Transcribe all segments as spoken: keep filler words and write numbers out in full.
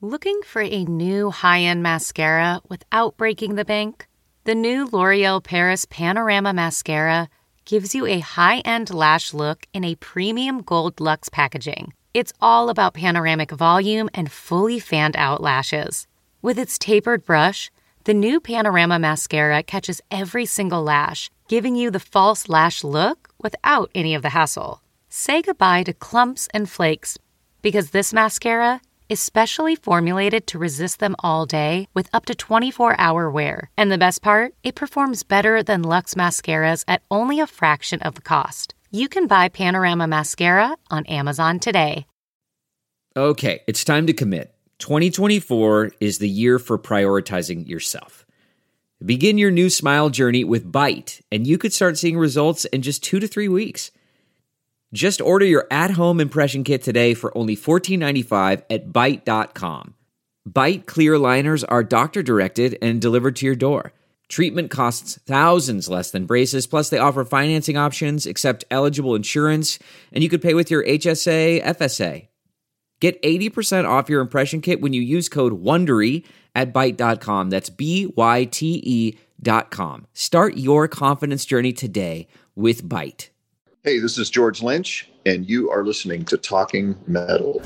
Looking for a new high-end mascara without breaking the bank? The new L'Oreal Paris Panorama Mascara gives you a high-end lash look in a premium gold luxe packaging. It's all about panoramic volume and fully fanned-out lashes. With its tapered brush, the new Panorama Mascara catches every single lash, giving you the false lash look without any of the hassle. Say goodbye to clumps and flakes, because this mascara is specially formulated to resist them all day with up to twenty-four hour wear. And the best part? It performs better than Luxe mascaras at only a fraction of the cost. You can buy Panorama Mascara on Amazon today. Okay, it's time to commit. twenty twenty-four is the year for prioritizing yourself. Begin your new smile journey with Byte, and you could start seeing results in just two to three weeks. Just order your at-home impression kit today for only fourteen ninety-five at Byte dot com. Byte clear liners are doctor-directed and delivered to your door. Treatment costs thousands less than braces, plus they offer financing options, accept eligible insurance, and you could pay with your H S A, F S A. Get eighty percent off your impression kit when you use code WONDERY at Byte dot com. That's B Y T E dot com. Start your confidence journey today with Byte. Hey, this is George Lynch, and you are listening to Talking Metal.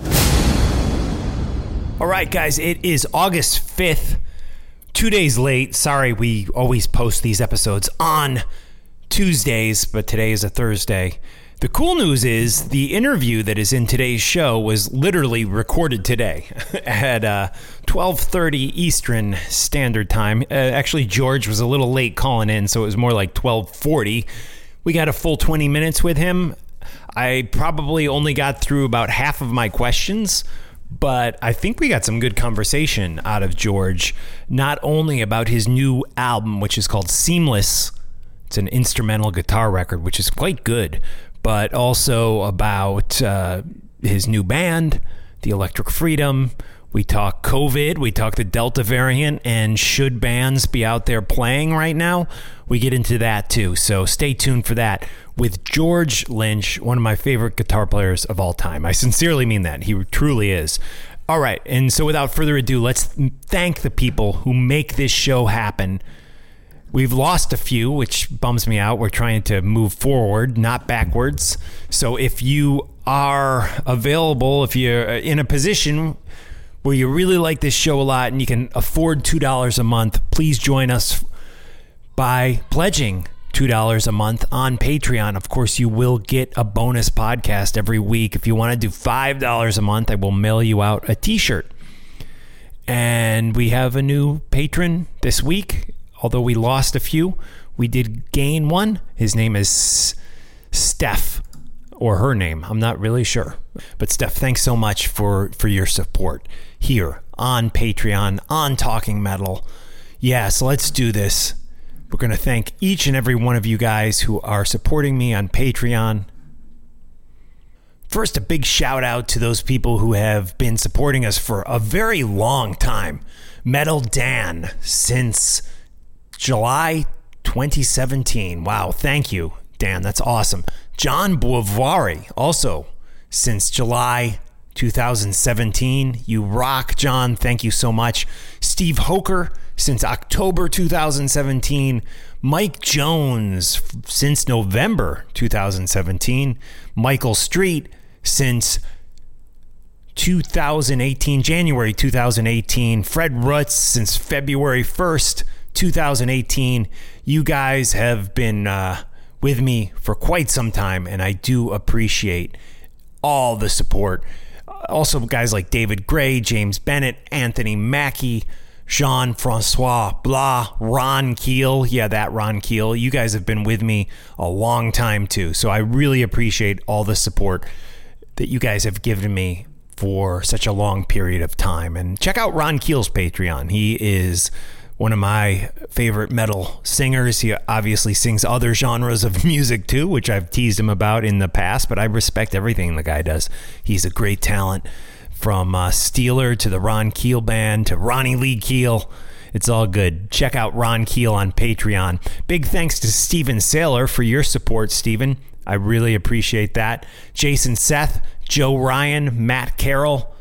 All right, guys, it is August fifth, two days late. Sorry, we always post these episodes on Tuesdays, but today is a Thursday. The cool news is the interview that is in today's show was literally recorded today at uh, twelve thirty Eastern Standard Time. Uh, actually, George was a little late calling in, so it was more like twelve forty. We got a full twenty minutes with him. I probably only got through about half of my questions, but I think we got some good conversation out of George, not only about his new album, which is called Seamless. It's an instrumental guitar record, which is quite good, but also about uh, his new band, The Electric Freedom. We talk COVID, we talk the Delta variant, and should bands be out there playing right now? We get into that too, so stay tuned for that with George Lynch, one of my favorite guitar players of all time. I sincerely mean that. He truly is. All right, and so without further ado, let's thank the people who make this show happen. We've lost a few, which bums me out. We're trying to move forward, not backwards. So if you are available, if you're in a position where you really like this show a lot and you can afford two dollars a month, please join us by pledging two dollars a month on Patreon. Of course, you will get a bonus podcast every week. If you want to do five dollars a month, I will mail you out a t-shirt. And we have a new patron this week. Although we lost a few, we did gain one. His name is Steph, or her name. I'm not really sure. But Steph, thanks so much for, for your support here on Patreon, on Talking Metal. Yeah, so let's do this. We're going to thank each and every one of you guys who are supporting me on Patreon. First, a big shout out to those people who have been supporting us for a very long time. Metal Dan, since July twenty seventeen. Wow, thank you, Dan. That's awesome. John Boivari, also since July two thousand seventeen. You rock, John. Thank you so much. Steve Hoker, since October two thousand seventeen. Mike Jones, since November two thousand seventeen. Michael Street, since two thousand eighteen, January two thousand eighteen. Fred Rutz, since February first, two thousand eighteen. You guys have been uh, with me for quite some time, and I do appreciate all the support. Also, guys like David Gray, James Bennett, Anthony Mackie, Jean-Francois Blah, Ron Keel. Yeah, that Ron Keel. You guys have been with me a long time, too. So I really appreciate all the support that you guys have given me for such a long period of time. And check out Ron Keel's Patreon. He is one of my favorite metal singers. He obviously sings other genres of music too, which I've teased him about in the past, but I respect everything the guy does. He's a great talent. From uh, Steeler to the Ron Keel Band to Ronnie Lee Keel. It's all good. Check out Ron Keel on Patreon. Big thanks to Steven Saylor for your support, Steven. I really appreciate that. Jason Seth, Joe Ryan, Matt Carroll,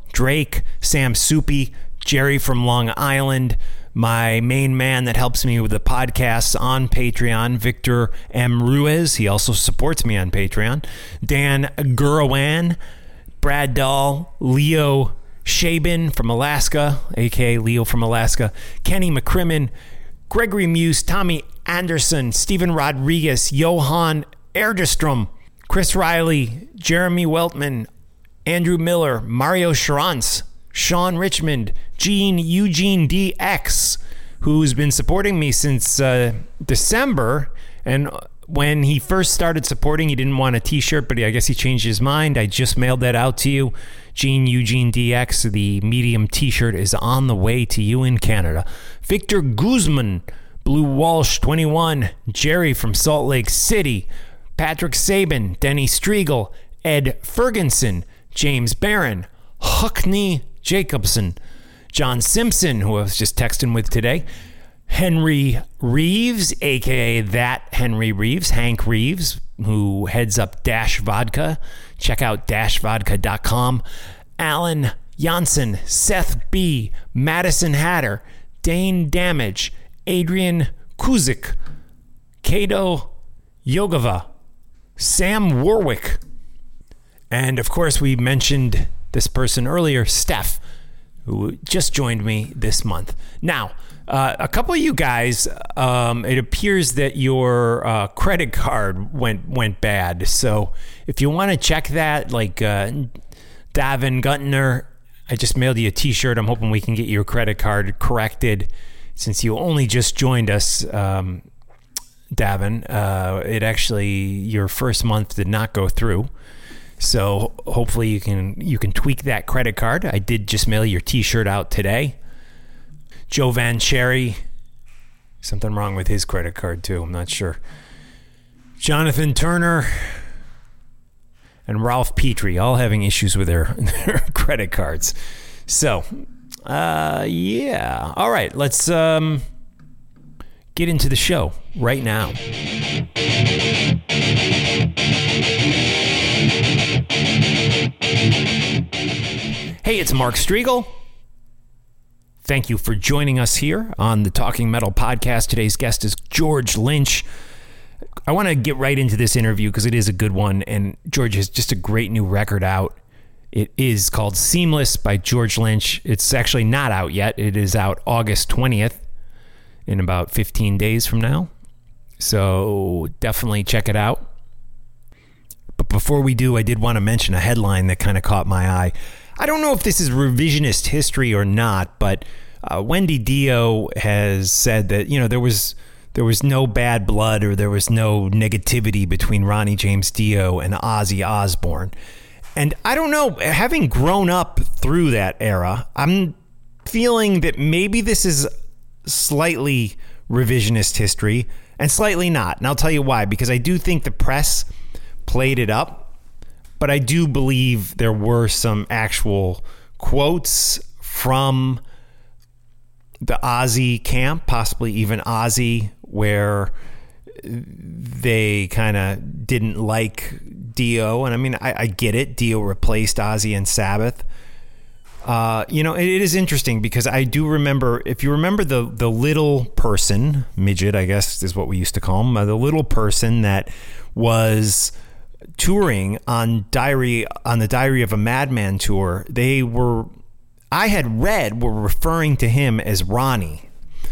Drake, Sam Soupy, Jerry from Long Island, my main man that helps me with the podcasts on Patreon, Victor M. Ruiz. He also supports me on Patreon. Dan Gurawan, Brad Dahl, Leo Shabin from Alaska, a k a. Leo from Alaska, Kenny McCrimmon, Gregory Muse, Tommy Anderson, Stephen Rodriguez, Johan Erdestrom, Chris Riley, Jeremy Weltman, Andrew Miller, Mario Charance, Sean Richmond, Gene Eugene D X, who's been supporting me since uh, December. And when he first started supporting, he didn't want a t-shirt, but I guess he changed his mind. I just mailed that out to you. Gene Eugene D X, the medium t-shirt is on the way to you in Canada. Victor Guzman, Blue Walsh twenty-one, Jerry from Salt Lake City, Patrick Sabin, Denny Striegel, Ed Ferguson, James Barron, Huckney Jacobson, John Simpson, who I was just texting with today, Henry Reeves, a k a that Henry Reeves, Hank Reeves, who heads up Dash Vodka. Check out dash vodka dot com. Alan Janssen, Seth B., Madison Hatter, Dane Damage, Adrian Kuzik, Kato Yogava, Sam Warwick, and of course we mentioned this person earlier, Steph, who just joined me this month. Now, uh, a couple of you guys, um, it appears that your uh, credit card went went bad. So if you want to check that, like uh, Davin Guntner, I just mailed you a t-shirt. I'm hoping we can get your credit card corrected since you only just joined us, um, Davin. Uh, it actually, your first month did not go through. So hopefully you can you can tweak that credit card. I did just mail your t-shirt out today. Joe Van Cherry, something wrong with his credit card too, I'm not sure. Jonathan Turner and Ralph Petrie, all having issues with their, their credit cards. So, uh, yeah. All right, let's um, get into the show right now. Hey, it's Mark Striegel. Thank you for joining us here on the Talking Metal podcast. Today's guest is George Lynch. I want to get right into this interview because it is a good one, and George has just a great new record out. It is called Seamless by George Lynch. It's actually not out yet. It is out August twentieth, in about fifteen days from now. So definitely check it out. But before we do, I did want to mention a headline that kind of caught my eye. I don't know if this is revisionist history or not, but uh, Wendy Dio has said that, you know, there was there was no bad blood or there was no negativity between Ronnie James Dio and Ozzy Osbourne. And I don't know, having grown up through that era, I'm feeling that maybe this is slightly revisionist history and slightly not. And I'll tell you why, because I do think the press played it up. But I do believe there were some actual quotes from the Ozzy camp, possibly even Ozzy, where they kind of didn't like Dio. And I mean, I, I get it. Dio replaced Ozzy and Sabbath. Uh, you know, it, it is interesting because I do remember, if you remember the, the little person, midget, I guess is what we used to call him, uh, the little person that was touring on Diary on the Diary of a Madman tour, they were, I had read, were referring to him as Ronnie,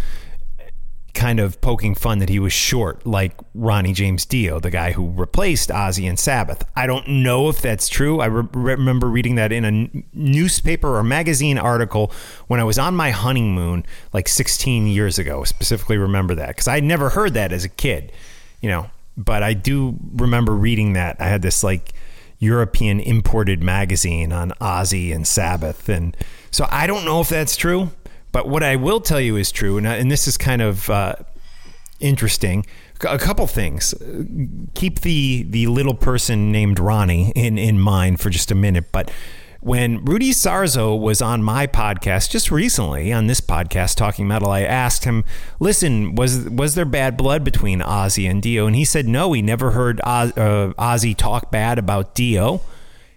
kind of poking fun that he was short like Ronnie James Dio, the guy who replaced Ozzy and Sabbath. I don't know if that's true. I re- remember reading that in a n- newspaper or magazine article when I was on my honeymoon like sixteen years ago. Specifically remember that because I had never heard that as a kid, you know. But I do remember reading that. I had this like European imported magazine on Ozzy and Sabbath. And so I don't know if that's true, but what I will tell you is true. And, and this is kind of uh, interesting. A couple things. Keep the, the little person named Ronnie in, in mind for just a minute. But when Rudy Sarzo was on my podcast just recently, on this podcast, Talking Metal, I asked him, listen, was was there bad blood between Ozzy and Dio? And he said no, he never heard Oz, uh, Ozzy talk bad about Dio.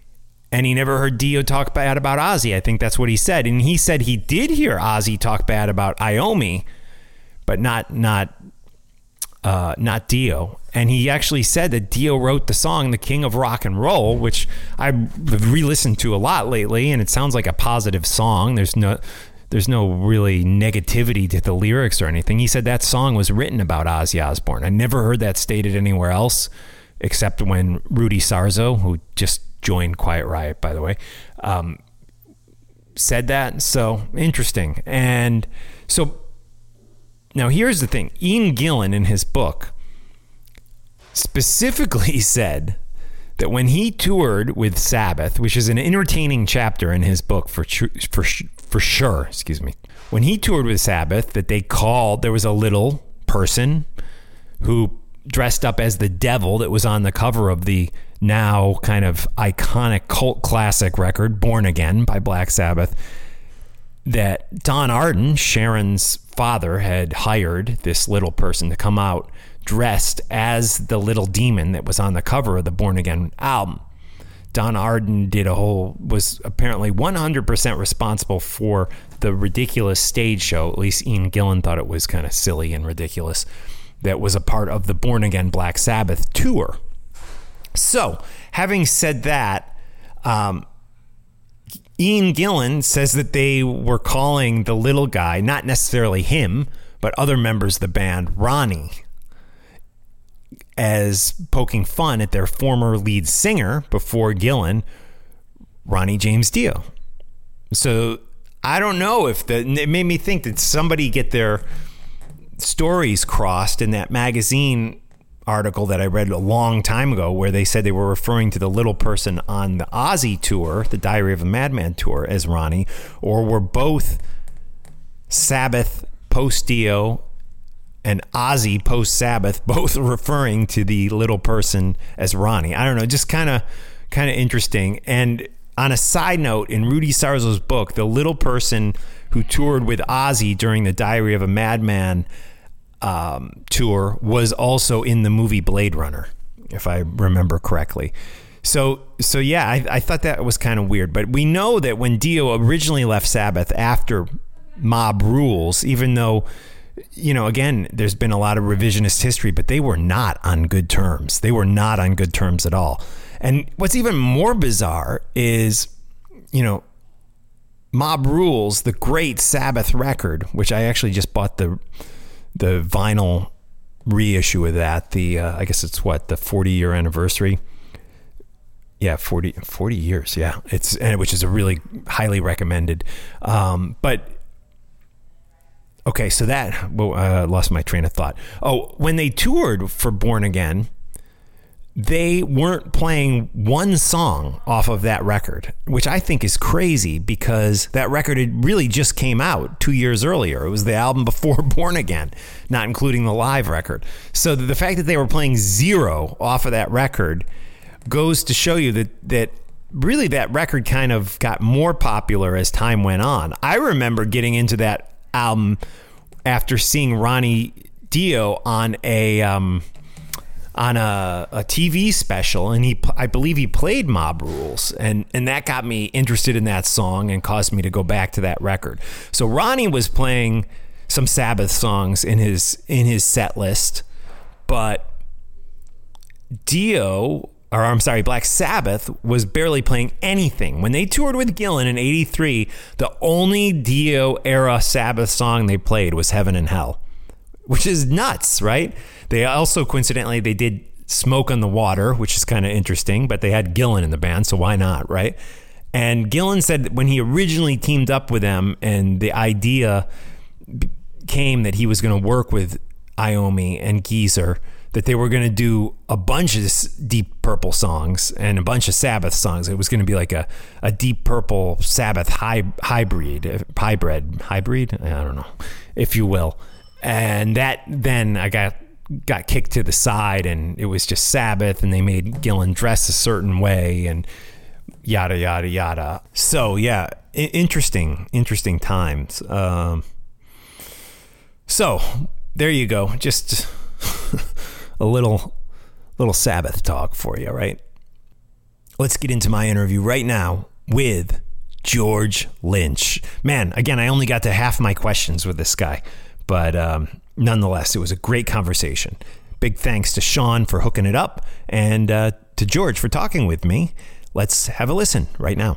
And he never heard Dio talk bad about Ozzy. I think that's what he said. And he said he did hear Ozzy talk bad about Iommi, but not not uh, not Dio. And he actually said that Dio wrote the song "The King of Rock and Roll," which I've re-listened to a lot lately, and it sounds like a positive song. There's no there's no really negativity to the lyrics or anything. He said that song was written about Ozzy Osbourne. I never heard that stated anywhere else, except when Rudy Sarzo, who just joined Quiet Riot, by the way, um, said that. So interesting. And so now here's the thing. Ian Gillan in his book specifically said that when he toured with Sabbath, which is an entertaining chapter in his book for for for sure, excuse me. When he toured with Sabbath, that they called, there was a little person who dressed up as the devil that was on the cover of the now kind of iconic cult classic record, Born Again by Black Sabbath, that Don Arden, Sharon's father, had hired this little person to come out dressed as the little demon that was on the cover of the Born Again album. Don Arden did a whole, was apparently one hundred percent responsible for the ridiculous stage show. At least Ian Gillan thought it was kind of silly and ridiculous. That was a part of the Born Again Black Sabbath tour. So, having said that, um, Ian Gillan says that they were calling the little guy, not necessarily him, but other members of the band, Ronnie, as poking fun at their former lead singer before Gillan, Ronnie James Dio. So, I don't know if the, it made me think that somebody get their stories crossed in that magazine article that I read a long time ago, where they said they were referring to the little person on the Ozzy tour, the Diary of a Madman tour, as Ronnie, or were both Sabbath post Dio and Ozzy post Sabbath both referring to the little person as Ronnie. I don't know, just kind of kind of interesting. And on a side note, in Rudy Sarzo's book, the little person who toured with Ozzy during the Diary of a Madman Um, tour was also in the movie Blade Runner, if I remember correctly. So, so yeah, I, I thought that was kind of weird. But we know that when Dio originally left Sabbath after Mob Rules, even though, you know, again, there's been a lot of revisionist history, but they were not on good terms. They were not on good terms at all. And what's even more bizarre is, you know, Mob Rules, the great Sabbath record, which I actually just bought the the vinyl reissue of that. The uh, I guess it's what, the forty year anniversary. Yeah, forty, forty years. Yeah, it's and which is a really highly recommended. Um, but okay, so that well, I uh, lost my train of thought. Oh, when they toured for Born Again, they weren't playing one song off of that record, which I think is crazy because that record had really just came out two years earlier. It was the album before Born Again, not including the live record. So the fact that they were playing zero off of that record goes to show you that that really that record kind of got more popular as time went on. I remember getting into that album after seeing Ronnie Dio on a um, on a, a T V special, and he I believe he played Mob Rules, and and that got me interested in that song and caused me to go back to that record. So Ronnie was playing some Sabbath songs in his in his set list, but Dio, or I'm sorry, Black Sabbath was barely playing anything. When they toured with Gillan in eighty-three, the only Dio era Sabbath song they played was Heaven and Hell, which is nuts, right? They also, coincidentally, they did Smoke on the Water, which is kind of interesting, but they had Gillan in the band, so why not, right? And Gillan said that when he originally teamed up with them and the idea came that he was going to work with Iommi and Geezer, that they were going to do a bunch of Deep Purple songs and a bunch of Sabbath songs. It was going to be like a, a Deep Purple Sabbath hy- hybrid, hybrid, hybrid, I don't know, if you will. And that then I got got kicked to the side, and it was just Sabbath, and they made Gillan dress a certain way, and yada yada yada. So yeah, I- interesting, interesting times. Um, so there you go, just a little little Sabbath talk for you, right? Let's get into my interview right now with George Lynch. Man, again, I only got to half my questions with this guy, but um, nonetheless, it was a great conversation. Big thanks to Sean for hooking it up and uh, to George for talking with me. Let's have a listen right now.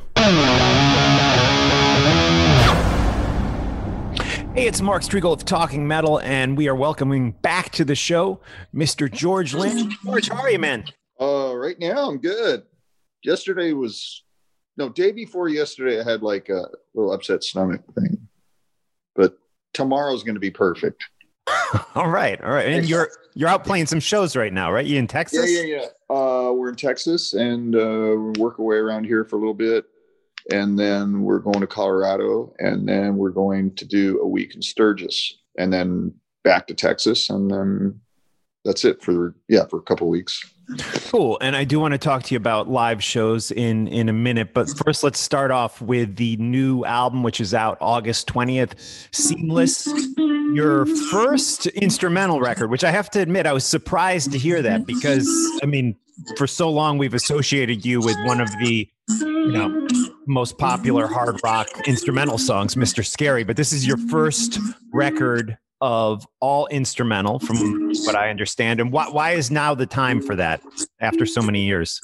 Hey, it's Mark Strigl of Talking Metal, and we are welcoming back to the show Mister George Lynch. George, how are you, man? Uh, right now, I'm good. Yesterday was, no, day before yesterday, I had like a little upset stomach thing. But tomorrow's going to be perfect. All right, all right. And you're you're out playing some shows right now, right? You in Texas? Yeah, yeah, yeah. Uh, we're in Texas, and uh, we work away around here for a little bit. And then we're going to Colorado, and then we're going to do a week in Sturgis, and then back to Texas, and then that's it for yeah for a couple of weeks. Cool. And I do want to talk to you about live shows in in a minute, but first let's start off with the new album, which is out August twentieth, Seamless, your first instrumental record, which I have to admit I was surprised to hear that, because I mean, for so long we've associated you with one of the, you know, most popular hard rock instrumental songs, Mister Scary, but this is your first record of all instrumental, from what I understand. And why, why is now the time for that after so many years?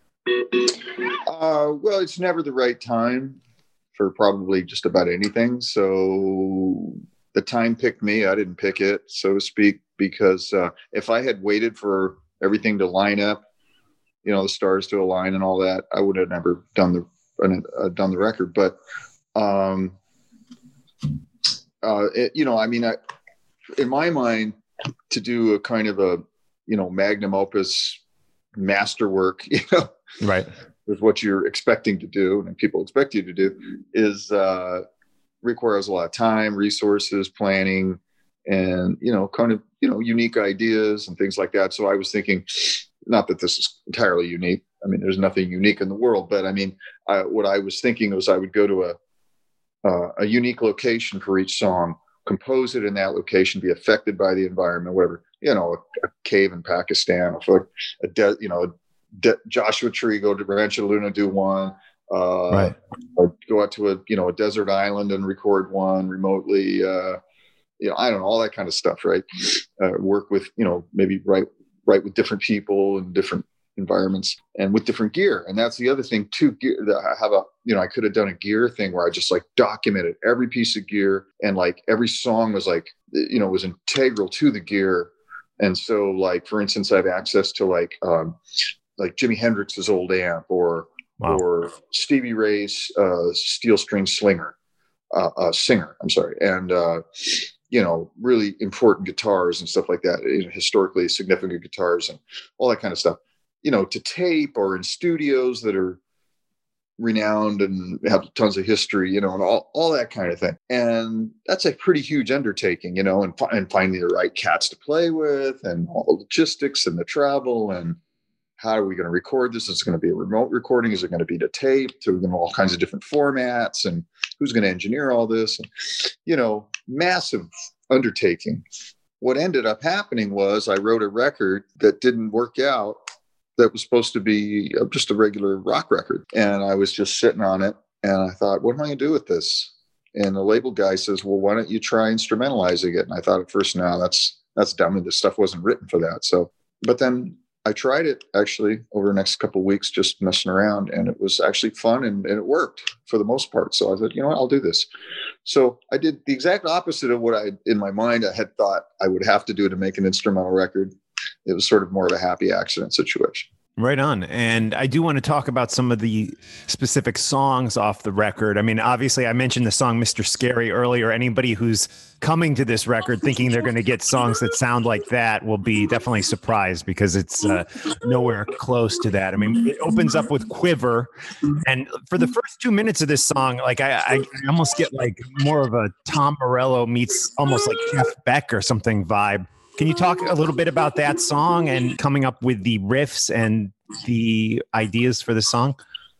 Uh, well, it's never the right time for probably just about anything. So the time picked me. I didn't pick it, so to speak, because uh, if I had waited for everything to line up, you know, the stars to align and all that, I would have never done the uh, done the record. But, um, uh, it, you know, I mean, I, in my mind, to do a kind of a, you know, magnum opus masterwork, you know, right, with what you're expecting to do and people expect you to do, is uh, requires a lot of time, resources, planning, and, you know, kind of, you know, unique ideas and things like that. So I was thinking, not that this is entirely unique. I mean, there's nothing unique in the world, but I mean, I, what I was thinking was I would go to a, uh, a unique location for each song, compose it in that location, be affected by the environment, whatever, you know, a, a cave in Pakistan, or a, de- you know, a de- Joshua Tree, go to Rancho Luna, do one, uh, right. or go out to a, you know, a desert island and record one remotely, uh, you know, I don't know, all that kind of stuff, right? Uh, work with, you know, maybe write, write with different people and different environments and with different gear. And that's the other thing too. Gear, I have a, you know, I could have done a gear thing where I just like documented every piece of gear, and like every song was like, you know, was integral to the gear. And so like, for instance, I have access to like, um, like Jimi Hendrix's old amp, or, wow. or Stevie Ray's uh, steel string slinger, uh, uh, singer, I'm sorry. And, uh, you know, really important guitars and stuff like that, you know, historically significant guitars and all that kind of stuff, you know, to tape or in studios that are renowned and have tons of history, you know, and all, all that kind of thing. And that's a pretty huge undertaking, you know, and, and finding the right cats to play with, and all the logistics and the travel, and how are we going to record this? Is it going to be a remote recording? Is it going to be to tape? So we're going to all kinds of different formats, and who's going to engineer all this? And, you know, massive undertaking. What ended up happening was I wrote a record that didn't work out, that was supposed to be just a regular rock record. And I was just sitting on it, and I thought, what am I going to do with this? And the label guy says, well, why don't you try instrumentalizing it? And I thought at first, no, that's, that's dumb. And this stuff wasn't written for that. So, but then I tried it actually over the next couple of weeks, just messing around, and it was actually fun, and, and it worked for the most part. So I thought, you know what, I'll do this. So I did the exact opposite of what I, in my mind, I had thought I would have to do to make an instrumental record. It was sort of more of a happy accident situation. Right on. And I do want to talk about some of the specific songs off the record. I mean, obviously I mentioned the song Mister Scary earlier. Anybody who's coming to this record thinking they're going to get songs that sound like that will be definitely surprised, because it's uh, nowhere close to that. I mean, it opens up with Quiver. And for the first two minutes of this song, like I, I almost get like more of a Tom Morello meets almost like Jeff Beck or something vibe. Can you talk a little bit about that song and coming up with the riffs and the ideas for the song?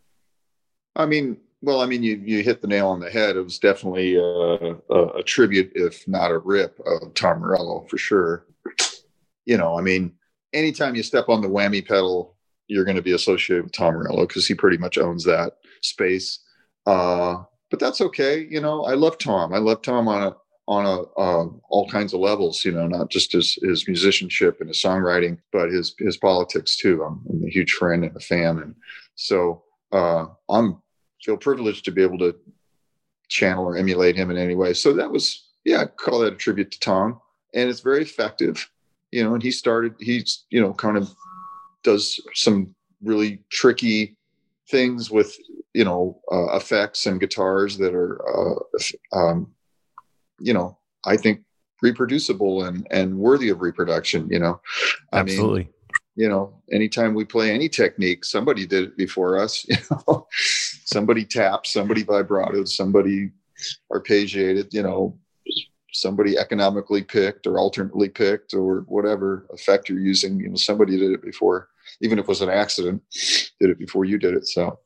I mean, well, I mean, you, you hit the nail on the head. It was definitely a, a, a tribute, if not a rip, of Tom Morello for sure. You know, I mean, anytime you step on the whammy pedal you're going to be associated with Tom Morello because he pretty much owns that space. Uh, but that's okay. You know, I love Tom. I love Tom on a, on a, uh, all kinds of levels, you know, not just his, his musicianship and his songwriting, but his, his politics too. I'm, I'm a huge friend and a fan. And so, uh, I'm feel privileged to be able to channel or emulate him in any way. So that was, yeah, I call that a tribute to Tom, and it's very effective, you know, and he started, he's, you know, kind of does some really tricky things with, you know, uh, effects and guitars that are, uh, um, you know, I think reproducible and, and worthy of reproduction, you know. I Absolutely. mean, you know, anytime we play any technique, somebody did it before us, you know, somebody tapped, somebody vibratoed, somebody arpeggiated, you know, somebody economically picked or alternately picked or whatever effect you're using, you know, somebody did it before, even if it was an accident, did it before you did it. So,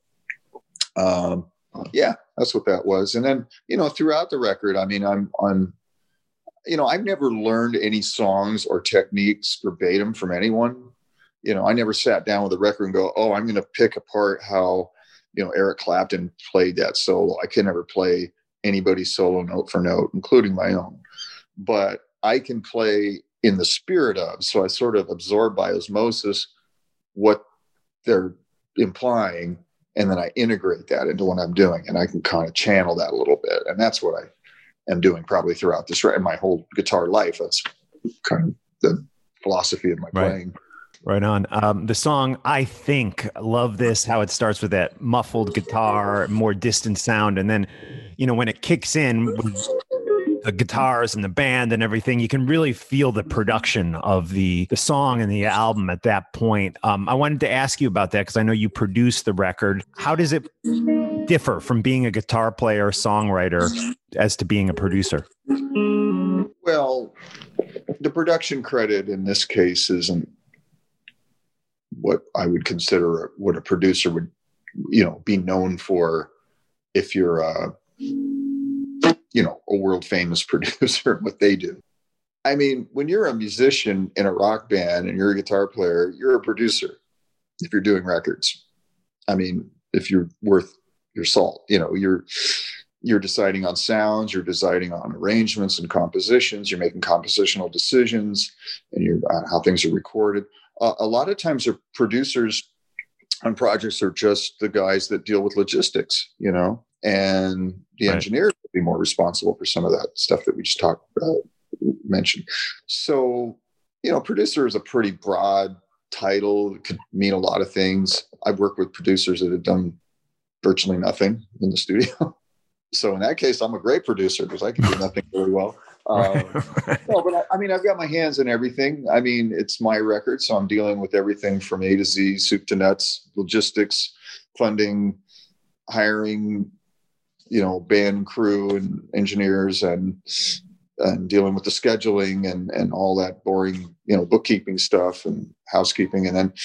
um, yeah, that's what that was. And then, you know, throughout the record, I mean, I'm, I'm, you know, I've never learned any songs or techniques verbatim from anyone. You know, I never sat down with a record and go, oh, I'm going to pick apart how, you know, Eric Clapton played that solo. I can never play anybody's solo note for note, including my own. But I can play in the spirit of, so I sort of absorb by osmosis what they're implying, and then I integrate that into what I'm doing, and I can kind of channel that a little bit. And that's what I am doing probably throughout this, my whole guitar life. That's kind of the philosophy of my Right. playing. Right on. Um, the song, I Think, love this, how it starts with that muffled guitar, more distant sound. And then, you know, when it kicks in with the guitars and the band and everything, you can really feel the production of the, the song and the album at that point. Um, I wanted to ask you about that because I know you produced the record. How does it differ from being a guitar player, songwriter, as to being a producer? Well, the production credit in this case isn't what I would consider what a producer would, you know, be known for if you're a, you know, a world famous producer, what they do. I mean, when you're a musician in a rock band and you're a guitar player, you're a producer if you're doing records. I mean, if you're worth your salt, you know, you're, you're deciding on sounds, you're deciding on arrangements and compositions, you're making compositional decisions, and you're uh, how things are recorded. Uh, a lot of times the producers on projects are just the guys that deal with logistics, you know, and the Right. engineers will be more responsible for some of that stuff that we just talked about, mentioned. So, you know, producer is a pretty broad title. It could mean a lot of things. I've worked with producers that have done virtually nothing in the studio. So in that case, I'm a great producer because I can do nothing very well. Um, no, but I, I mean, I've got my hands in everything. I mean, it's my record, so I'm dealing with everything from A to Z, soup to nuts, logistics, funding, hiring, you know, band crew and engineers, and and dealing with the scheduling and and all that boring, you know, bookkeeping stuff and housekeeping, and then,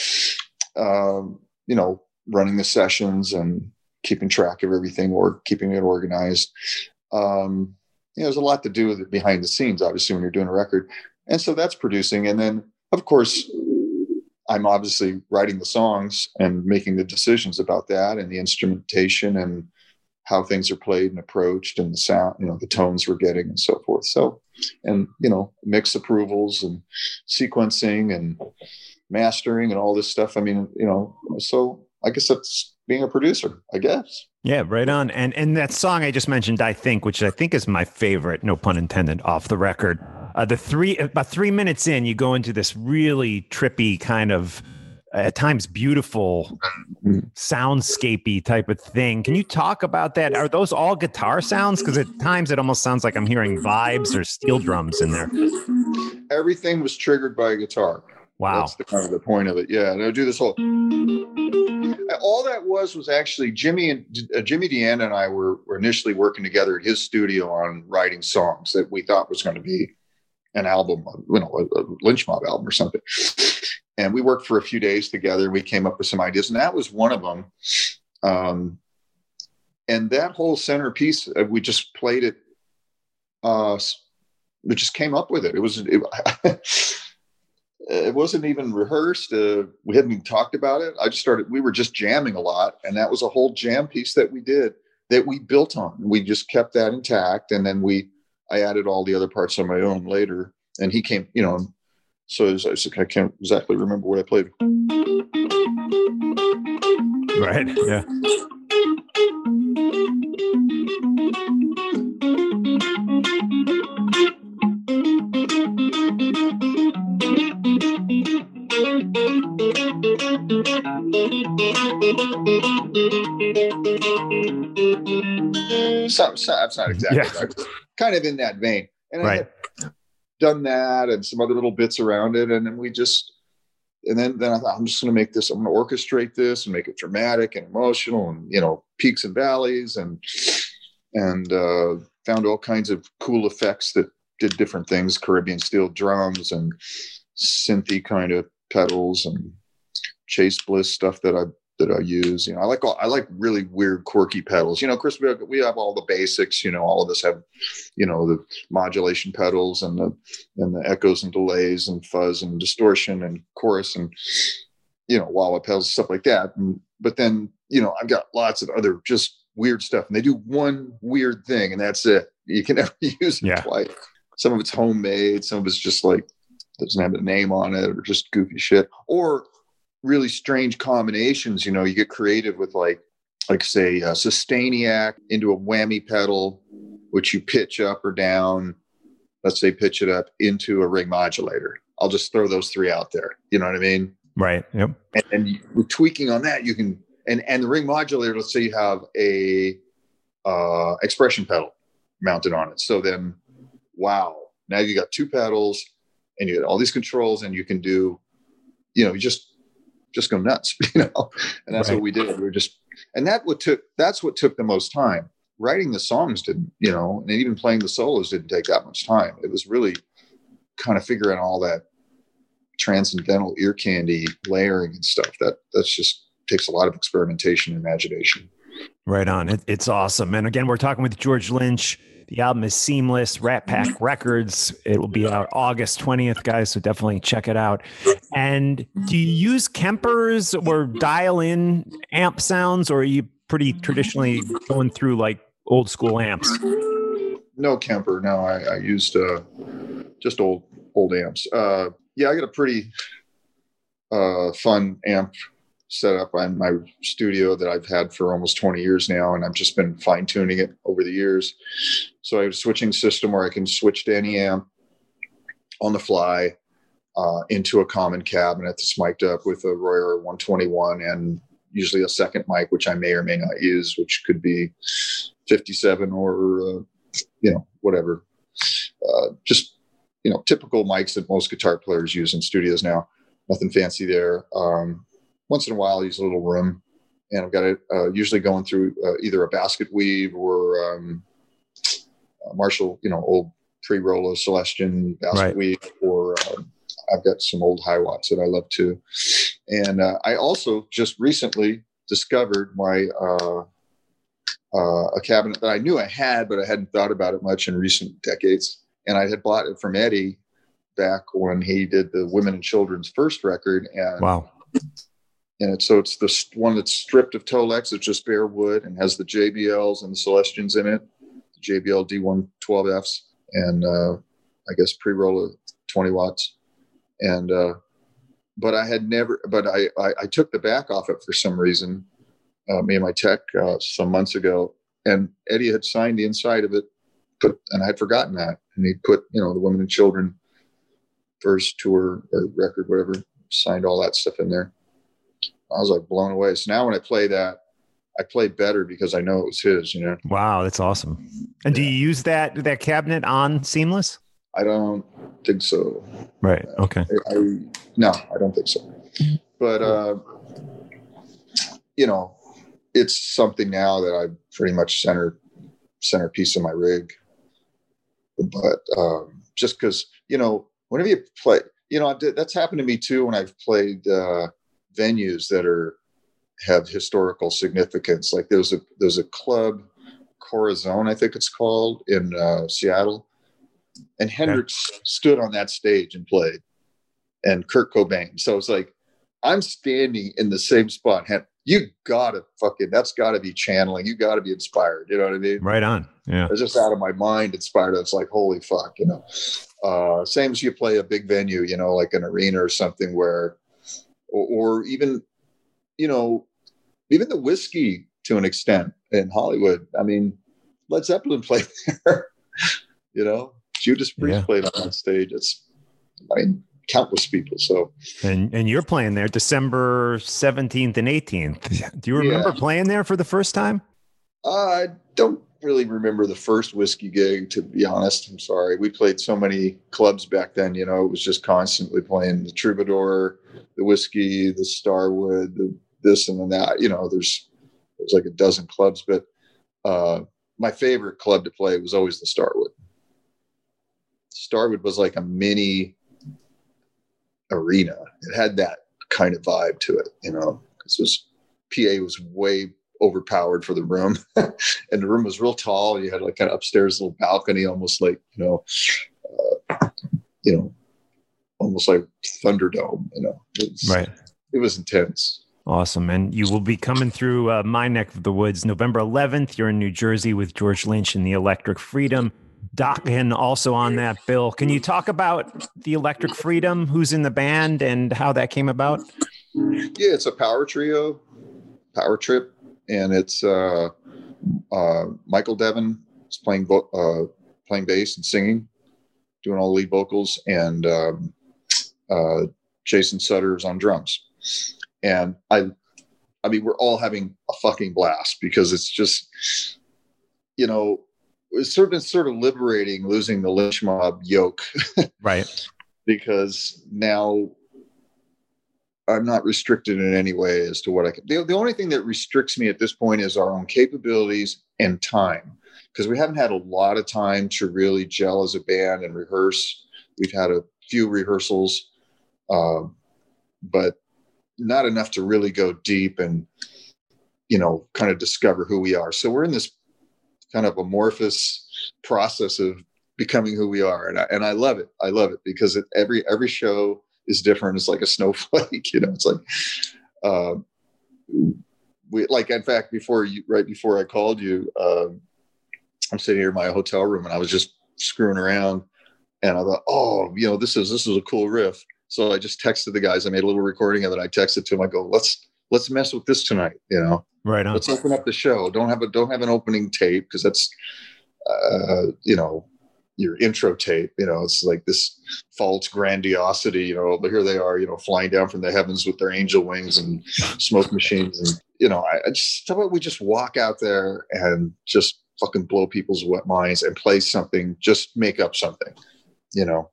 um, you know, running the sessions and keeping track of everything or keeping it organized. Um, you know, there's a lot to do with it behind the scenes, obviously, when you're doing a record. And so that's producing. And then, of course, I'm obviously writing the songs and making the decisions about that and the instrumentation and how things are played and approached and the sound, you know, the tones we're getting and so forth. So, and, you know, mix approvals and sequencing and mastering and all this stuff. I mean, you know, so I guess that's being a producer, I guess. Yeah, right on. And and that song I just mentioned, I Think, which I think is my favorite, no pun intended, off the record. Uh, the three about three minutes in, you go into this really trippy kind of, at times beautiful, soundscapey type of thing. Can you talk about that? Are those all guitar sounds? Because at times it almost sounds like I'm hearing vibes or steel drums in there. Everything was triggered by a guitar. Wow. That's the kind of the point of it. Yeah. And I do this whole, all that was, was actually Jimmy and uh, Jimmy Deanna and I were, were initially working together at his studio on writing songs that we thought was going to be an album, you know, a, a Lynch Mob album or something. And we worked for a few days together. We came up with some ideas, and that was one of them. Um, and that whole centerpiece, uh, we just played it. Uh, we just came up with it. It was, it, it wasn't even rehearsed. Uh, we hadn't even talked about it. I just started, we were just jamming a lot. And that was a whole jam piece that we did that we built on. We just kept that intact. And then we, I added all the other parts on my own later. And he came, you know, so was, I can't exactly remember what I played. Right. Yeah. Some, some, that's not exactly Yeah. right. Kind of in that vein. And Right. I had done that and some other little bits around it. And then we just, and then, then I thought, I'm just going to make this, I'm going to orchestrate this and make it dramatic and emotional and, you know, peaks and valleys and, and uh, found all kinds of cool effects that did different things, Caribbean steel drums and synthy kind of pedals and Chase Bliss stuff that I, that I use. You know, I like all, I like really weird, quirky pedals. You know, Chris, we have, we have all the basics. You know, all of us have, you know, the modulation pedals and the and the echoes and delays and fuzz and distortion and chorus and, you know, wah-wah pedals, stuff like that. And, but then, you know, I've got lots of other just weird stuff, and they do one weird thing, and that's it. You can never use it Yeah. twice. Some of it's homemade, some of it's just like doesn't have a name on it, or just goofy shit, or really strange combinations. You know, you get creative with like, like say a Sustainiac into a whammy pedal, which you pitch up or down. Let's say pitch it up into a ring modulator. I'll just throw those three out there. You know what I mean? Right. Yep. And, and you, with tweaking on that, you can, and, and the ring modulator, let's say you have a uh, expression pedal mounted on it. So then, wow, now you got two pedals and you got all these controls, and you can do, you know, you just, just go nuts, you know, and that's Right. what we did. We were just, and that what took, that's what took the most time. Writing the songs didn't, you know, and even playing the solos didn't take that much time. It was really kind of figuring all that transcendental ear candy layering and stuff. That that's just takes a lot of experimentation and imagination. Right on. It, it's awesome. And again, we're talking with George Lynch. The album is Seamless, Rat Pack Records. It will be out August twentieth, guys, so definitely check it out. And do you use Kempers or dial in amp sounds, or are you pretty traditionally going through like old school amps? No Kemper. No, I, I used uh, just old old amps. Uh, yeah, I got a pretty uh, fun amp set up in my studio that I've had for almost twenty years now, and I've just been fine tuning it over the years. So I have a switching system where I can switch to any amp on the fly uh, into a common cabinet that's mic'd up with a Royer one twenty-one and usually a second mic, which I may or may not use, which could be fifty-seven or, uh, you know, whatever. Uh, just, you know, typical mics that most guitar players use in studios now. Nothing fancy there. Um, once in a while, I use a little room, and I've got it uh, usually going through uh, either a basket weave or um, a Marshall, you know, old pre-Rollo Celestion basket Right. weave, or uh, I've got some old Hiwatts that I love too. And uh, I also just recently discovered my uh, uh, a cabinet that I knew I had, but I hadn't thought about it much in recent decades. And I had bought it from Eddie back when he did the Women and Children's first record. And Wow. And it's, so it's the one that's stripped of Tolex. It's just bare wood and has the J B Ls and the Celestions in it, the J B L D one twelve Fs, and uh, I guess pre-roll twenty watts. And uh, but I had never, but I, I I took the back off it for some reason. Uh, me and my tech uh, some months ago, and Eddie had signed the inside of it, put, and I had forgotten that, and he put, you know, the Women and Children first tour or record, whatever, signed all that stuff in there. I was like blown away. So now when I play that, I play better because I know it was his, you know. Wow, that's awesome. And do you use that that cabinet on Seamless? I don't think so. Right. Okay. I, I no, I don't think so. But uh, you know, it's something now that I pretty much center centerpiece of my rig. But um, just because, you know, whenever you play, you know, that's happened to me too when I've played uh, venues that are have historical significance. Like there's a there's a club, Corazon, I think it's called, in uh, Seattle, and Hendrix okay. stood on that stage and played. and Kurt Cobain. So it's like, I'm standing in the same spot. You gotta fucking, that's gotta be channeling. You gotta be inspired. You know what I mean? Right on. Yeah. It's just out of my mind inspired. It's like, holy fuck, you know, uh, same as you play a big venue, you know, like an arena or something where, or, or even, you know, even the whiskey to an extent in Hollywood. I mean, Led Zeppelin played there, you know, Judas Priest yeah. played on that stage. It's, I mean, countless people. So, and and you're playing there December seventeenth and eighteenth. Do you remember yeah. playing there for the first time? Uh, I don't really remember the first whiskey gig, to be honest. I'm sorry. We played so many clubs back then, you know, it was just constantly playing the Troubadour, the Whiskey, the Starwood, the this and then that, you know, there's, there's like a dozen clubs, but uh, my favorite club to play was always the Starwood. Starwood was like a mini arena. It had that kind of vibe to it, you know, because it was P A was way overpowered for the room, and the room was real tall. You had like an upstairs little balcony, almost like, you know, uh, you know, almost like Thunderdome. You know, it was, right. It was intense. Awesome. And you will be coming through uh, my neck of the woods November eleventh. You're in New Jersey with George Lynch and the Electric Freedom. Dokken also on that bill. Can you talk about the Electric Freedom, who's in the band and how that came about? Yeah, it's a power trio, power trip. And it's uh, uh, Michael Devin is playing, vo- uh, playing bass and singing, doing all the lead vocals. And um, uh, Jason Sutter is on drums. And I, I mean, we're all having a fucking blast because it's just, you know, it's sort of, it's sort of liberating losing the lynch mob yoke. Right. Because now I'm not restricted in any way as to what I can. The, the only thing that restricts me at this point is our own capabilities and time, because we haven't had a lot of time to really gel as a band and rehearse. We've had a few rehearsals, um, but not enough to really go deep and, you know, kind of discover who we are. So we're in this kind of amorphous process of becoming who we are. And I, and I love it. I love it because it, every, every show is different. It's like a snowflake, you know, it's like, uh, we like, in fact, before you, right before I called you, um, I'm sitting here in my hotel room and I was just screwing around and I thought, oh, you know, this is, this is a cool riff. So I just texted the guys. I made a little recording of it. I texted to them. I go, let's, let's mess with this tonight. You know, right on. Let's open up the show. Don't have a, don't have an opening tape. Cause that's, uh, you know, your intro tape, you know, it's like this false grandiosity, you know, but here they are, you know, flying down from the heavens with their angel wings and smoke machines. And, you know, I, I just, how about we just walk out there and just fucking blow people's wet minds and play something, just make up something, you know,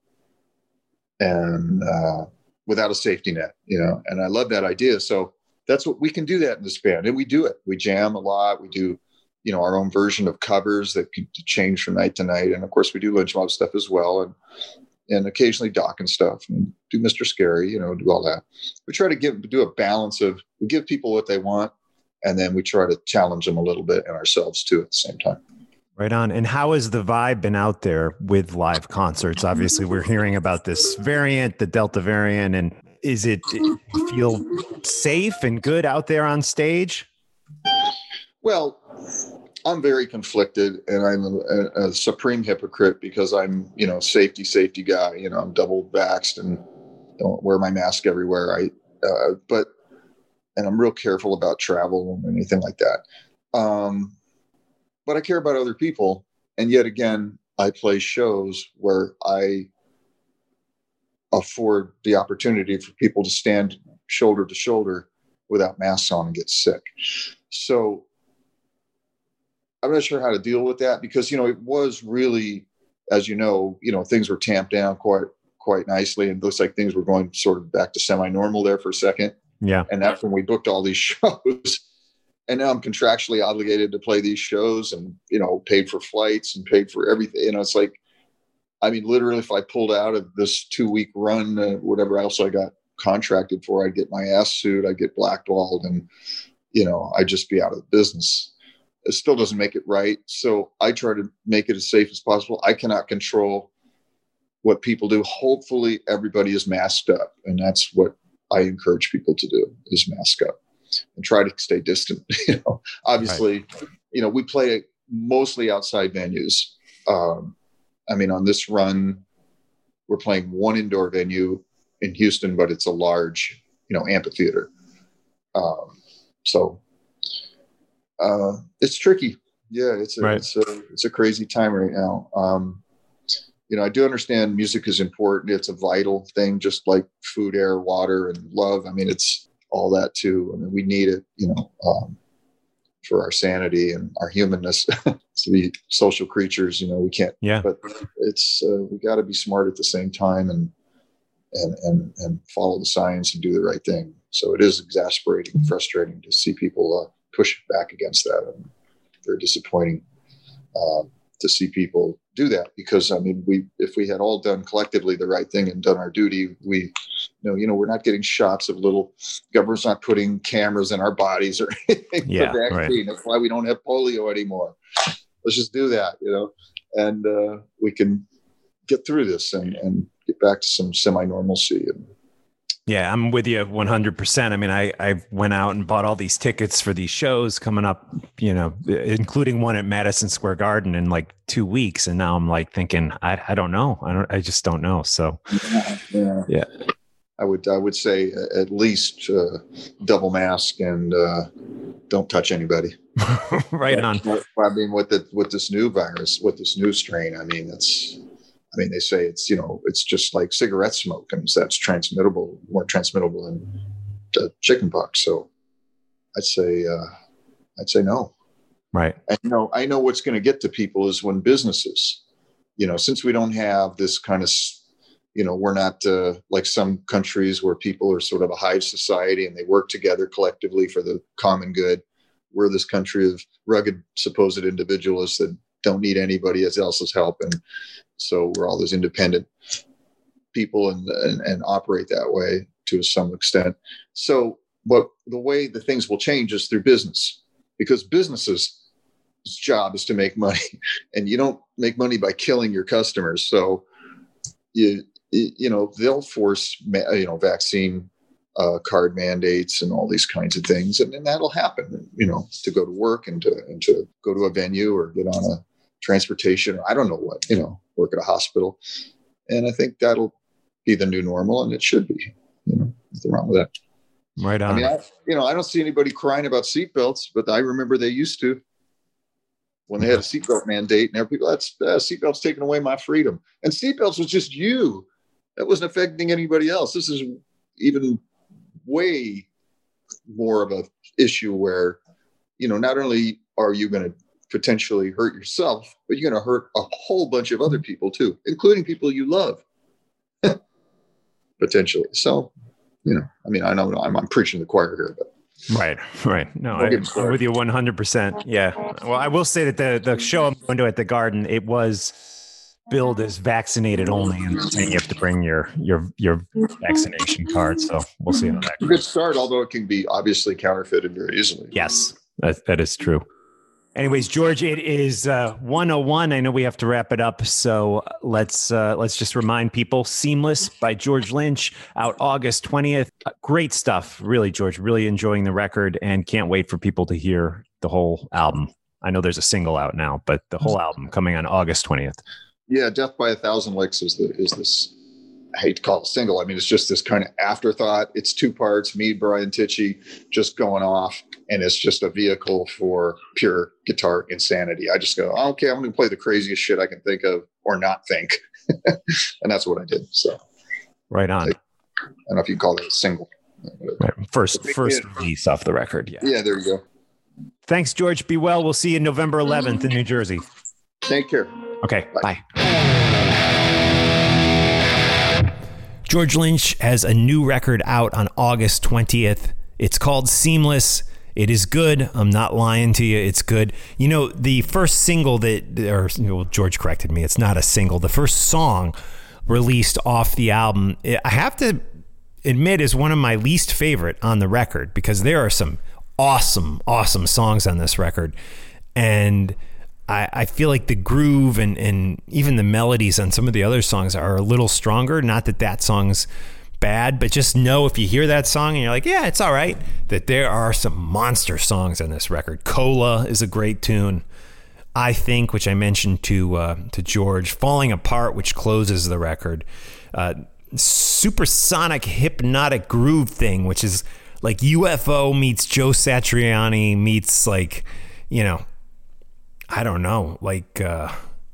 and uh, without a safety net, you know, and I love that idea. So that's what we can do that in this band. And we do it. We jam a lot. We do, you know, our own version of covers that could change from night to night. And of course we do Lynch Mob stuff as well. And, and occasionally Dokken stuff and do Mister Scary, you know, do all that. We try to give, do a balance of, we give people what they want. And then we try to challenge them a little bit and ourselves too at the same time. Right on. And how has the vibe been out there with live concerts? Obviously we're hearing about this variant, the Delta variant, and is it feel safe and good out there on stage? Well, I'm very conflicted and I'm a, a supreme hypocrite because I'm, you know, safety, safety guy, you know, I'm double vaxxed and don't wear my mask everywhere. I, uh, but, and I'm real careful about travel and anything like that. Um, but I care about other people. And yet again, I play shows where I afford the opportunity for people to stand shoulder to shoulder without masks on and get sick. So I'm not sure how to deal with that because, you know, it was really, as you know, you know, things were tamped down quite, quite nicely. And it looks like things were going sort of back to semi-normal there for a second. Yeah. And that's when we booked all these shows. And now I'm contractually obligated to play these shows and, you know, paid for flights and paid for everything. You know, it's like, I mean, literally, if I pulled out of this two week run, uh, whatever else I got contracted for, I'd get my ass sued, I'd get blackballed and, you know, I'd just be out of the business. It still doesn't make it right. So I try to make it as safe as possible. I cannot control what people do. Hopefully everybody is masked up. And that's what I encourage people to do, is mask up and try to stay distant. You know, obviously, right. you know, we play mostly outside venues. Um, I mean, on this run, we're playing one indoor venue in Houston, but it's a large, you know, amphitheater. Um, so uh, it's tricky. Yeah, it's a, right. it's a it's a crazy time right now. Um, you know, I do understand music is important. It's a vital thing, just like food, air, water, and love. I mean, it's all that too. I mean, we need it, you know, um, for our sanity and our humanness. To be social creatures, you know, we can't. Yeah. But it's uh, we got to be smart at the same time, and and and and follow the science and do the right thing. So it is exasperating, frustrating to see people uh, push back against that, and very disappointing uh, to see people do that. Because I mean, we if we had all done collectively the right thing and done our duty, we, you know, you know, we're not getting shots of little. Government's not putting cameras in our bodies or anything. Yeah, for vaccine. Right. That's why we don't have polio anymore. Let's just do that, you know, and uh, we can get through this and, and get back to some semi-normalcy. And, yeah, I'm with you one hundred percent. I mean, I, I went out and bought all these tickets for these shows coming up, you know, including one at Madison Square Garden in like two weeks. And now I'm like thinking, I I don't know. I don't, I just don't know. So, yeah. Yeah. yeah. I would, I would say at least uh, double mask and uh, don't touch anybody. Right on. I mean, with the, with this new virus, with this new strain, I mean, it's, I mean, they say it's, you know, it's just like cigarette smoke. I mean, that's transmittable, more transmittable than uh, chickenpox. So I'd say, uh, I'd say no. Right. And, you know, I know what's going to get to people is when businesses, you know, since we don't have this kind of, you know, we're not uh, like some countries where people are sort of a hive society and they work together collectively for the common good. We're this country of rugged, supposed individualists that don't need anybody else's help. And so we're all those independent people and, and, and operate that way to some extent. So, but the way the things will change is through business, because businesses' job is to make money, and you don't make money by killing your customers. So you, you know, they'll force, you know, vaccine uh, card mandates and all these kinds of things. And then that'll happen, you know, to go to work and to, and to go to a venue or get on a transportation, or I don't know what, you know, work at a hospital. And I think that'll be the new normal, and it should be, you know, nothing wrong with that. Right on. I mean, I, you know, I don't see anybody crying about seatbelts, but I remember they used to, when they had a seatbelt mandate, and everybody, that's uh, seatbelts taking away my freedom. And seatbelts was just you. That wasn't affecting anybody else. This is even way more of a issue where, you know, not only are you going to potentially hurt yourself, but you're going to hurt a whole bunch of other people too, including people you love, potentially. So, you know, I mean, I know I'm, I'm preaching to the choir here, but. Right, right. No, I, I'm with you one hundred percent. Yeah. Well, I will say that the, the show I'm going to at the Garden, it was billed as vaccinated only, and saying you have to bring your your your vaccination card. So we'll see how that goes. Good start, although it can be obviously counterfeited very easily. Yes, that, that is true. Anyways, George, it is uh, one oh one. I know we have to wrap it up, so let's uh, let's just remind people. Seamless by George Lynch, out August twentieth. Uh, great stuff, really, George. Really enjoying the record, and can't wait for people to hear the whole album. I know there's a single out now, but the whole album coming on August twentieth. Yeah, Death by a Thousand Licks is the is this. I hate to call it a single. I mean, it's just this kind of afterthought. It's two parts, me, Brian Tichy, just going off. And it's just a vehicle for pure guitar insanity. I just go, okay, I'm going to play the craziest shit I can think of or not think. And that's what I did. So, right on. I, I don't know if you call it a single. Right. First, first release off the record. Yeah. Yeah, there you go. Thanks, George. Be well. We'll see you November eleventh in New Jersey. Take care. Okay. Bye. bye. George Lynch has a new record out on August twentieth. It's called Seamless. It is good. I'm not lying to you. It's good. You know, the first single that, or well, George corrected me. It's not a single. The first song released off the album, I have to admit, is one of my least favorite on the record, because there are some awesome, awesome songs on this record. And I, I feel like the groove and, and even the melodies on some of the other songs are a little stronger. Not that that song's bad, but just know if you hear that song and you're like, yeah, it's all right, that there are some monster songs on this record. Cola is a great tune. I Think, which I mentioned to uh, to George. Falling Apart, which closes the record. Uh, Supersonic Hypnotic Groove Thing, which is like U F O meets Joe Satriani meets like, you know, I don't know, like uh,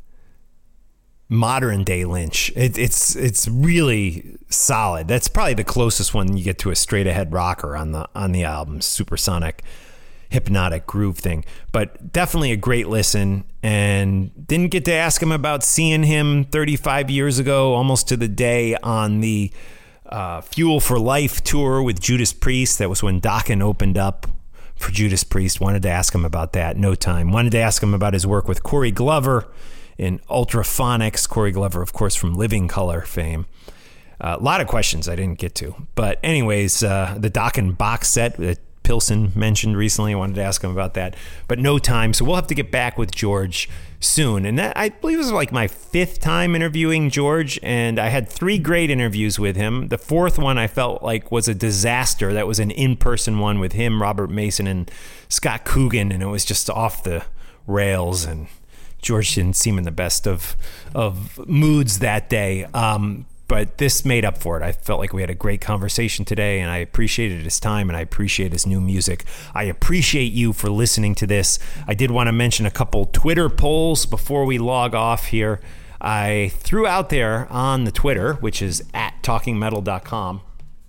modern day Lynch. It, it's it's really solid. That's probably the closest one you get to a straight ahead rocker on the on the album, Supersonic Hypnotic Groove Thing. But definitely a great listen, and didn't get to ask him about seeing him thirty-five years ago, almost to the day, on the uh, Fuel for Life tour with Judas Priest. That was when Dokken opened up for Judas Priest. Wanted to ask him about that. No time. Wanted to ask him about his work with Corey Glover in Ultraphonics. Corey Glover, of course, from Living Colour fame. Uh, a lot of questions I didn't get to. But anyways, uh, the Dokken box set that Pilsen mentioned recently, I wanted to ask him about that. But no time, so we'll have to get back with George soon. And that, I believe, was like my fifth time interviewing George, and I had three great interviews with him. The fourth one I felt like was a disaster. That was an in-person one with him, Robert Mason, and Scott Coogan, and it was just off the rails, and George didn't seem in the best of of moods that day. Um, but this made up for it. I felt like we had a great conversation today, and I appreciated his time, and I appreciate his new music. I appreciate you for listening to this. I did want to mention a couple Twitter polls before we log off here. I threw out there on the Twitter, which is at talking metal dot com,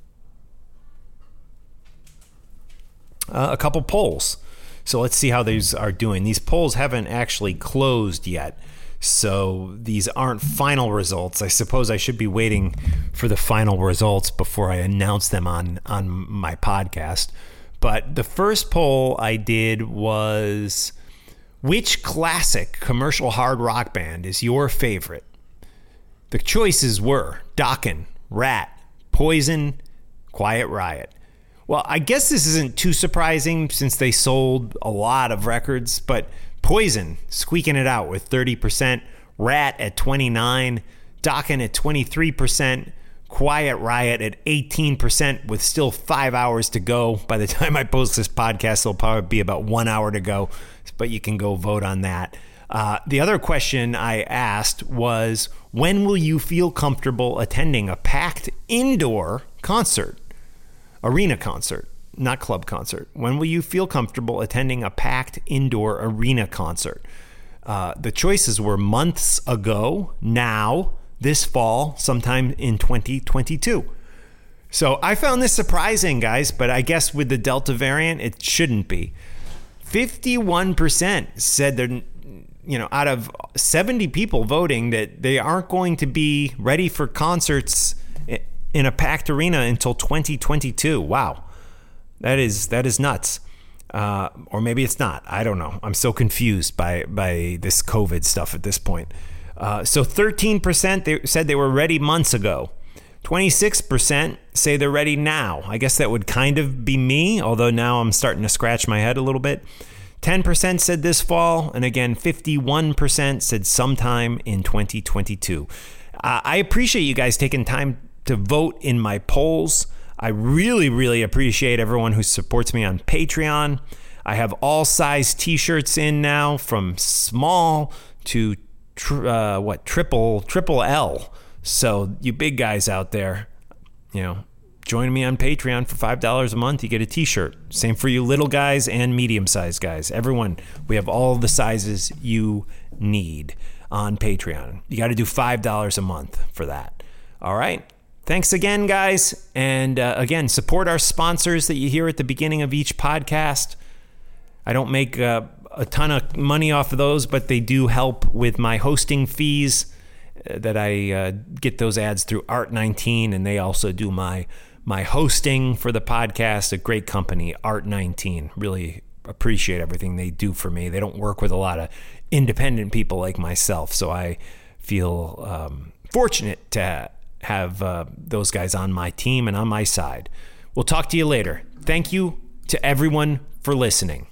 uh, a couple polls. So let's see how these are doing. These polls haven't actually closed yet, so these aren't final results. I suppose I should be waiting for the final results before I announce them on, on my podcast. But the first poll I did was, which classic commercial hard rock band is your favorite? The choices were Dokken, Rat, Poison, Quiet Riot. Well, I guess this isn't too surprising since they sold a lot of records, but Poison squeaking it out with thirty percent, Rat at twenty-nine, Dokken at twenty-three percent, Quiet Riot at eighteen percent with still five hours to go. By the time I post this podcast, there'll probably be about one hour to go, but you can go vote on that. Uh, the other question I asked was, when will you feel comfortable attending a packed indoor concert? Arena concert, not club concert. When will you feel comfortable attending a packed indoor arena concert? Uh, the choices were months ago, now, this fall, sometime in twenty twenty-two. So I found this surprising, guys, but I guess with the Delta variant, it shouldn't be. fifty-one percent said they're, you know, out of seventy people voting, that they aren't going to be ready for concerts in a packed arena until twenty twenty-two. Wow. That is that is nuts. Uh, or maybe it's not. I don't know. I'm so confused by by this COVID stuff at this point. Uh, so thirteen percent they said they were ready months ago. twenty-six percent say they're ready now. I guess that would kind of be me, although now I'm starting to scratch my head a little bit. ten percent said this fall, and again, fifty-one percent said sometime in twenty twenty-two. Uh, I appreciate you guys taking time to vote in my polls. I really, really appreciate everyone who supports me on Patreon. I have all size t-shirts in now, from small to tr- uh, what triple triple L. So you big guys out there, you know, join me on Patreon for five dollars a month. You get a t-shirt. Same for you little guys and medium-sized guys. Everyone, we have all the sizes you need on Patreon. You got to do five dollars a month for that. All right. Thanks again, guys. And uh, again, support our sponsors that you hear at the beginning of each podcast. I don't make uh, a ton of money off of those, but they do help with my hosting fees uh, that I uh, get those ads through Art nineteen, and they also do my my hosting for the podcast. A great company, Art nineteen. Really appreciate everything they do for me. They don't work with a lot of independent people like myself, so I feel um, fortunate to have uh, those guys on my team and on my side. We'll talk to you later. Thank you to everyone for listening.